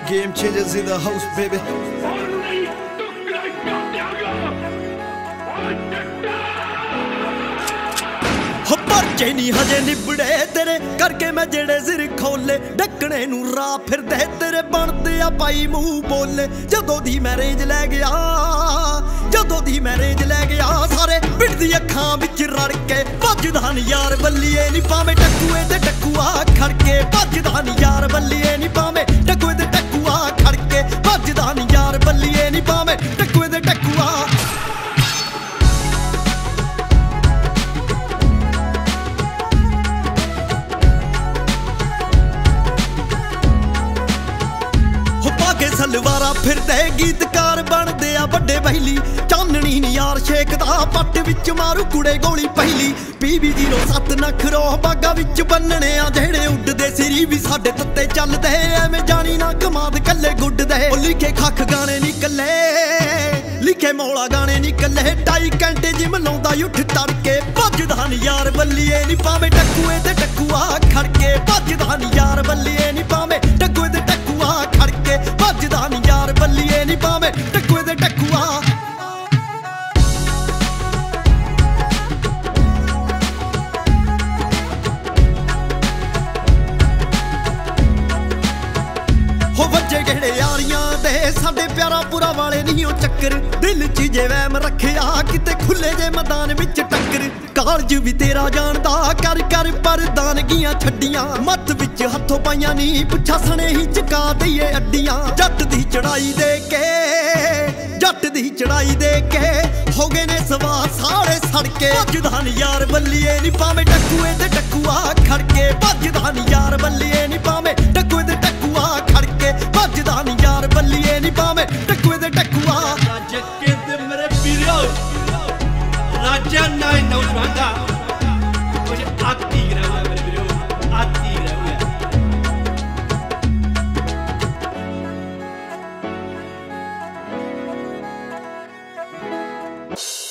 Game changers in the house, baby. परचे नहीं हजे निबड़े तेरे करके मैं जेड़े सिर खोले ढकने नू राह फिरदे तेरे बनदे आ पाई मूंह बोले जदों दी मैरिज लै गया सारे पिटदी अखां विच रड़ के भजदा नी यार बल्लिए नी पावे टकुए ते टकुआ खड़के भजदा नी यार बल्लिए नी पावे टकुए ते टकुआ खड़के भजदा नी यार बल्लिए नी पावे टकुए ते टकुआ सलवारा फिरदे गीतकार बनदे आ बड़े बहली चाननी नी यार शेकदा पट विच मारू कुड़े गोली पहली PB07 नखरो बागा विच बन्नने आ जेड़े उड्डदे सिरी भी साडे तत्ते चलदे एवें जानी ना कमाद कल्ले गुड्डदे ओ लिखे खख गाने निकले लिखे मौला गाने निकले 2.5 घंटे जिम लाउंदा उठ तड़के भजदा नी यार बल्लिए नी पावे टकुए ते टकुआ खड़के भजदा नी यार बल्लिए नी पावे टकुए ते टकुआ खड़के भजदा नी यार बल्लिए नी पावे टकुए ते टकुआ हो वज्जे गहड़े यारियां दे साडे प्यारा पुरा वाले नहीं हो चक्कर दिल च जे वैम रखिया किते खुले जे मैदान विच टक्कर कालज भी तेरा जानदा कर कर पर दानगियां छड्डियां मत विच हथों पाइयां नी पुछा सने ही चका दईए अड्डियां जट दी चढ़ाई दे के हो गए ने सवा सारे सड़के भजदा नी यार बल्लिए नी पावे टकुए ते टकुआ खड़के भजदा नी यार बल्लिए नी पावे टकुए ते टकुआ खड़के भजदा नी यार बल्लिए नी पावे टकुए ते टकुआ जक्के ते मेरे वीरो राजा नाय नौजवाना मुझे आती रहा मेरे वीरो आती रहा